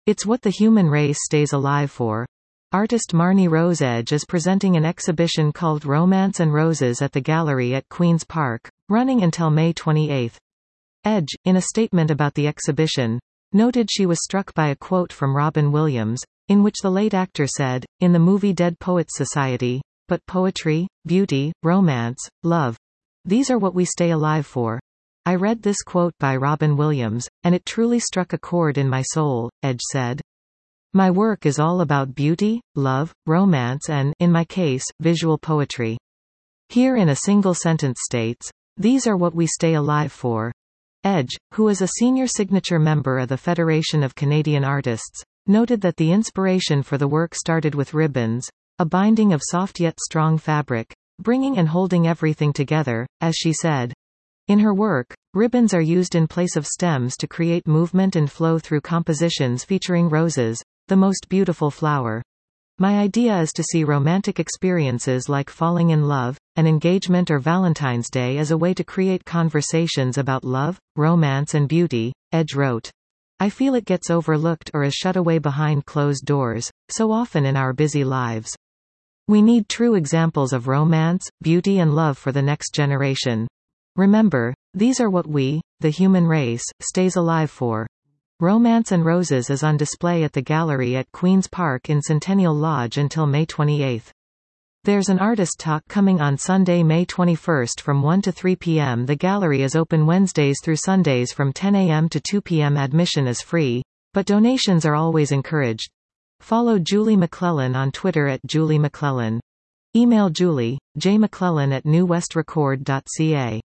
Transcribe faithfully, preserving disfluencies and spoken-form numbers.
It's what the human race stays alive for. Artist Marnie Rose Edge is presenting an exhibition called Romance and Roses at the Gallery at Queen's Park, running until May twenty-eighth. Edge, in a statement about the exhibition, noted she was struck by a quote from Robin Williams, in which the late actor said, in the movie Dead Poets Society, "But poetry, beauty, romance, love. These are what we stay alive for." I read this quote by Robin Williams, and it truly struck a chord in my soul, Edge said. My work is all about beauty, love, romance and, in my case, visual poetry. Here in a single sentence states, these are what we stay alive for. Edge, who is a senior signature member of the Federation of Canadian Artists, noted that the inspiration for the work started with ribbons, a binding of soft yet strong fabric, bringing and holding everything together, as she said. In her work, ribbons are used in place of stems to create movement and flow through compositions featuring roses, the most beautiful flower. My idea is to see romantic experiences like falling in love, an engagement or Valentine's Day as a way to create conversations about love, romance and beauty, Edge wrote. I feel it gets overlooked or is shut away behind closed doors, so often in our busy lives. We need true examples of romance, beauty and love for the next generation. Remember, these are what we, the human race, stays alive for. Romance and Roses is on display at the gallery at Queen's Park in Centennial Lodge until May twenty-eighth. There's an artist talk coming on Sunday, May twenty-first from one to three p m The gallery is open Wednesdays through Sundays from ten a m to two p m Admission is free, but donations are always encouraged. Follow Julie McClellan on Twitter at Julie McClellan. Email Julie, jmcclellan at new west record dot c a.